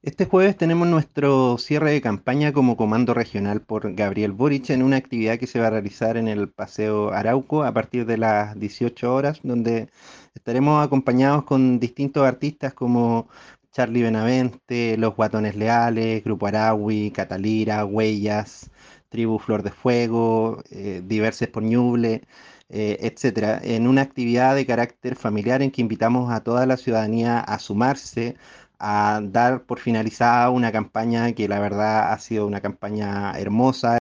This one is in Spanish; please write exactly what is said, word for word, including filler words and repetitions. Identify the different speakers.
Speaker 1: Este jueves tenemos nuestro cierre de campaña como comando regional por Gabriel Boric en una actividad que se va a realizar en el Paseo Arauco a partir de las dieciocho horas, donde estaremos acompañados con distintos artistas como Charlie Benavente, Los Guatones Leales, Grupo Araui, Catalira, Huellas, Tribu Flor de Fuego, eh, Diverses por Ñuble, eh, etcétera, en una actividad de carácter familiar en que invitamos a toda la ciudadanía a sumarse a dar por finalizada una campaña que la verdad ha sido una campaña hermosa.